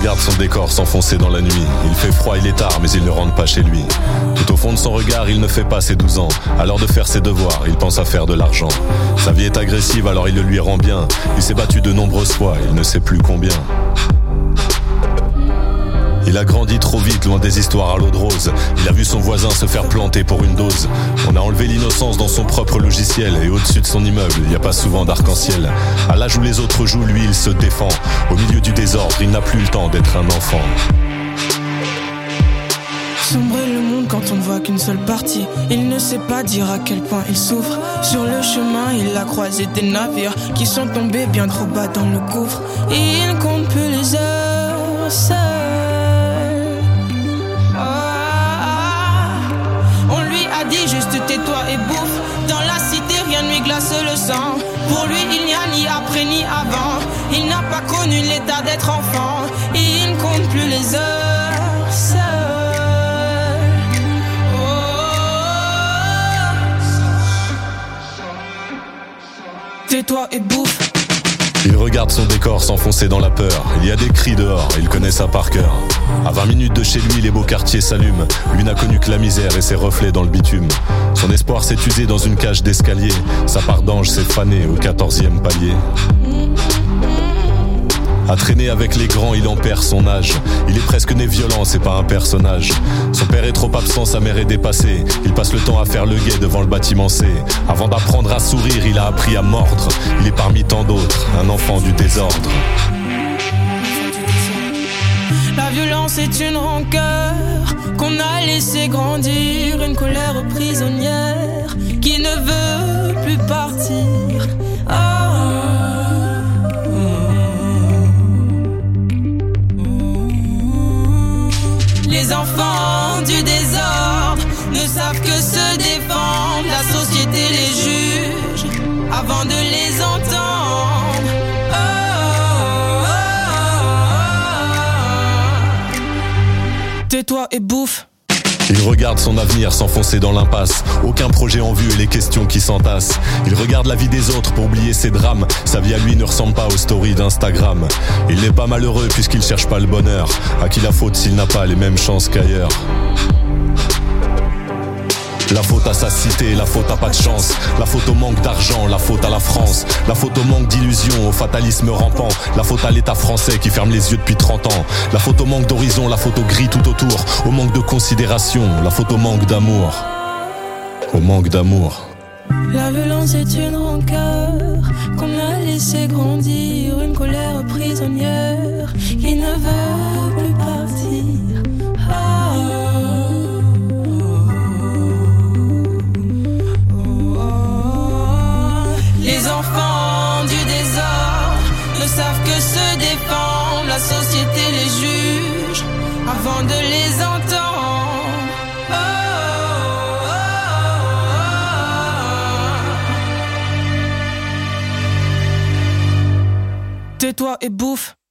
regarde son décor s'enfoncer dans la nuit. Il fait froid, il est tard, mais il ne rentre pas chez lui. Tout au fond de son regard, il ne fait pas ses 12 ans. À l'heure de faire ses devoirs, il pense à faire de l'argent. Sa vie est agressive, alors il le lui rend bien. Il s'est battu de nombreuses fois, il ne sait plus combien. Il a grandi trop vite, loin des histoires à l'eau de rose. Il a vu son voisin se faire planter pour une dose. On a enlevé l'innocence dans son propre logiciel. Et au-dessus de son immeuble, il n'y a pas souvent d'arc-en-ciel. À l'âge où les autres jouent, lui, il se défend. Au milieu du désordre, il n'a plus le temps d'être un enfant. Sombrer le monde quand on ne voit qu'une seule partie. Il ne sait pas dire à quel point il souffre. Sur le chemin, il a croisé des navires qui sont tombés bien trop bas dans le gouffre. Et il ne compte plus les heures seul. On lui a dit juste tais-toi et bouffe. Dans la cité, rien ne lui glace le sang. Pour lui, il n'y a ni après ni avant. Il n'a pas connu l'état d'être enfant. Et il ne compte plus les heures seul. Tais-toi et bouffe. Il regarde son décor s'enfoncer dans la peur. Il y a des cris dehors, il connaît ça par cœur. À 20 minutes de chez lui, les beaux quartiers s'allument. Lui n'a connu que la misère et ses reflets dans le bitume. Son espoir s'est usé dans une cage d'escalier. Sa part d'ange s'est fanée au 14e palier. À traîner avec les grands, il en perd son âge. Il est presque né violent, c'est pas un personnage. Son père est trop absent, sa mère est dépassée. Il passe le temps à faire le guet devant le bâtiment C. Avant d'apprendre à sourire, il a appris à mordre. Il est parmi tant d'autres, un enfant du désordre. La violence est une rancœur qu'on a laissé grandir. Une colère prisonnière qui ne veut plus partir. Les enfants du désordre ne savent que se défendre. La société les juge avant de les entendre. Tais-toi et bouffe. Il regarde son avenir s'enfoncer dans l'impasse. Aucun projet en vue et les questions qui s'entassent. Il regarde la vie des autres pour oublier ses drames. Sa vie à lui ne ressemble pas aux stories d'Instagram. Il n'est pas malheureux puisqu'il cherche pas le bonheur. À qui la faute s'il n'a pas les mêmes chances qu'ailleurs? La faute à sa cité, la faute à pas de chance. La faute au manque d'argent, la faute à la France. La faute au manque d'illusions, au fatalisme rampant. La faute à l'État français qui ferme les yeux depuis 30 ans. La faute au manque d'horizon, la faute au gris tout autour. Au manque de considération, la faute au manque d'amour. Au manque d'amour. La violence est une rancœur qu'on a laissé grandir. Une colère prisonnière qui ne veut plus partir. Les enfants du désordre ne savent que se défendre. La société les juge avant de les entendre. Tais-toi et bouffe.